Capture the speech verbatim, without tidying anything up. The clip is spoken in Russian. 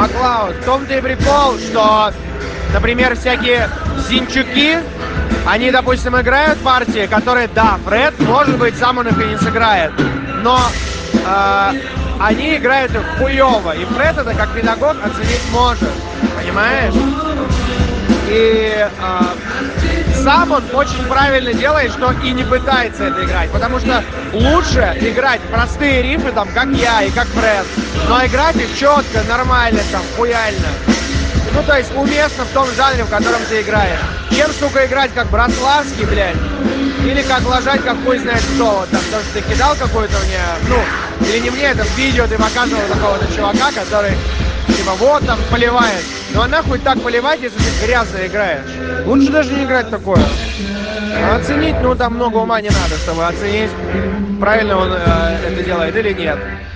Маклауд, в том-то и прикол, что, например, всякие Зинчуки, они, допустим, играют партии, которые, да, Фред, может быть, сам он их и не сыграет, но э, они играют их хуёво, и Фред это как педагог оценить может, понимаешь? И э, сам он очень правильно делает, что и не пытается это играть, потому что лучше играть простые рифы, там, как я и как Фред, но играть их четко, нормально, там, хуяльно. Ну, то есть уместно в том жанре, в котором ты играешь. Чем, сука, играть как Братславский, блядь, или как ложать, как хуй знает кто, вот там, то, что ты кидал какой-то мне, ну, или не мне, это в видео ты показывал какого-то чувака, который, типа, вот там поливает. Ну, а нахуй так поливать, если ты грязно играешь? Лучше даже не играть такое. А оценить, ну, там много ума не надо, чтобы оценить, правильно он э, это делает или нет.